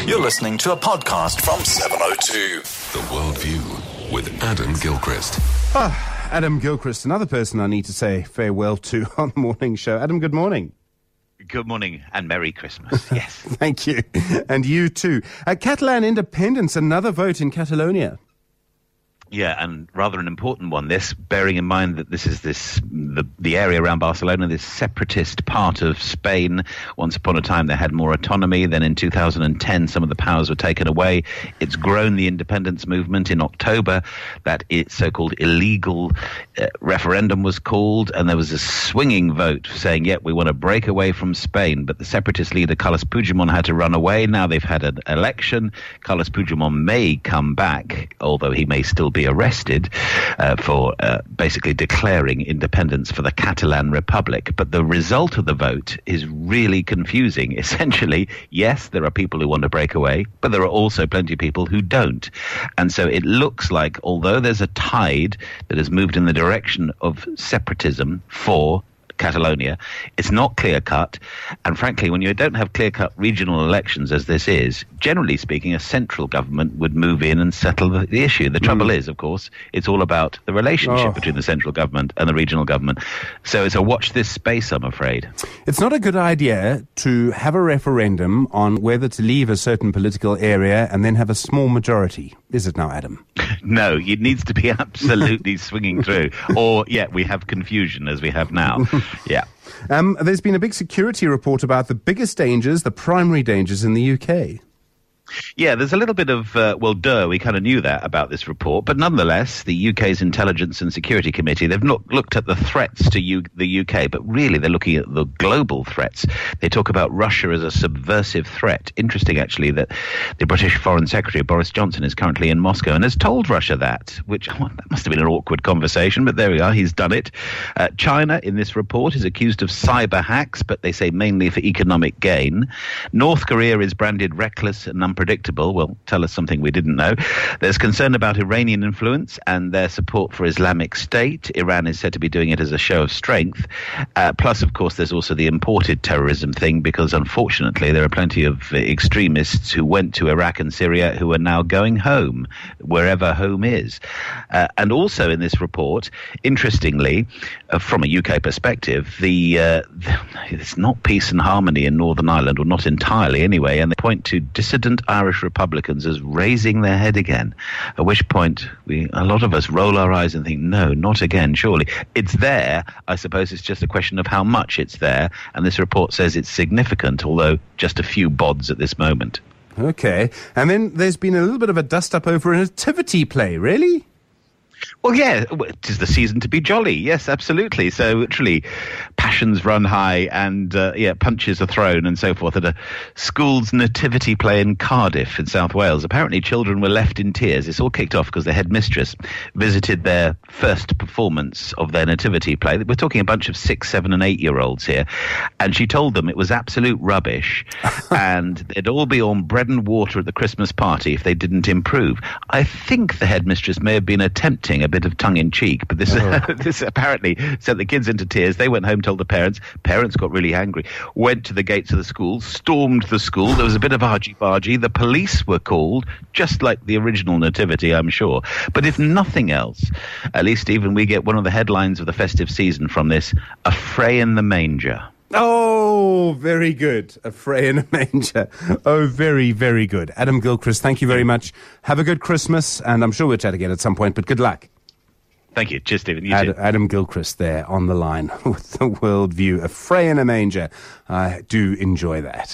You're listening to a podcast from 702. The World View with Adam Gilchrist. Adam Gilchrist, another person I need to say farewell to on the morning show. Adam, good morning. Good morning and Merry Christmas, yes. Thank you. And you too. Catalan independence, another vote in Catalonia. Yeah, and rather an important one, this, bearing in mind that this is the area around Barcelona, this separatist part of Spain. Once upon a time, they had more autonomy. Then in 2010, some of the powers were taken away. It's grown the independence movement. In October, that so-called illegal referendum was called, and there was a swinging vote saying, we want to break away from Spain. But the separatist leader, Carles Puigdemont, had to run away. Now they've had an election. Carles Puigdemont may come back, although he may still be arrested for basically declaring independence for the Catalan Republic. But the result of the vote is really confusing. Essentially, yes, there are people who want to break away, but there are also plenty of people who don't. And so it looks like, although there's a tide that has moved in the direction of separatism for Catalonia, it's not clear-cut, and frankly, when you don't have clear-cut regional elections as this is, generally speaking, a central government would move in and settle the issue. The trouble is, of course, it's all about the relationship between the central government and the regional government. So it's a watch this space, I'm afraid. It's not a good idea to have a referendum on whether to leave a certain political area and then have a small majority, is it now, Adam? No, it needs to be absolutely swinging through. Or, we have confusion as we have now. Yeah. There's been a big security report about the biggest dangers, the primary dangers in the UK. Yeah, there's a little bit of, we kind of knew that about this report, but nonetheless, the UK's Intelligence and Security Committee, they've not looked at the threats to the UK, but really they're looking at the global threats. They talk about Russia as a subversive threat. Interesting, actually, that the British Foreign Secretary, Boris Johnson, is currently in Moscow and has told Russia that, which that must have been an awkward conversation, but there we are, he's done it. China, in this report, is accused of cyber hacks, but they say mainly for economic gain. North Korea is branded reckless and unpredictable. Well, tell us something we didn't know. There's concern about Iranian influence and their support for Islamic State. Iran is said to be doing it as a show of strength. Plus, of course, there's also the imported terrorism thing, because unfortunately there are plenty of extremists who went to Iraq and Syria who are now going home, wherever home is. And also in this report, interestingly, from a UK perspective, it's not peace and harmony in Northern Ireland, or not entirely anyway, and they point to dissident Irish Republicans as raising their head again, at which point a lot of us roll our eyes and think, no, not again, surely. It's there. I suppose it's just a question of how much it's there, and this report says it's significant, although just a few bods at this moment. Okay. And then there's been a little bit of a dust-up over a nativity play, really? Well, yeah, it is the season to be jolly. Yes, absolutely. So literally, passions run high and, punches are thrown and so forth at a school's nativity play in Cardiff in South Wales. Apparently, children were left in tears. It's all kicked off because the headmistress visited their first performance of their nativity play. We're talking a bunch of 6, 7 and 8-year-olds here. And she told them it was absolute rubbish and they'd all be on bread and water at the Christmas party if they didn't improve. I think the headmistress may have been attempting a bit of tongue-in-cheek, but this apparently sent the kids into tears. They went home, told the parents. Parents got really angry, went to the gates of the school, stormed the school. There was a bit of argy-bargy. The police were called, just like the original nativity, I'm sure. But if nothing else, at least even we get one of the headlines of the festive season from this, a fray in the manger. Oh, very good. A fray in a manger. Oh, very, very good. Adam Gilchrist, thank you very much. Have a good Christmas, and I'm sure we'll chat again at some point, but good luck. Thank you. Cheers, Stephen. You too. Adam Gilchrist there on the line with the World View. A fray in a manger. I do enjoy that.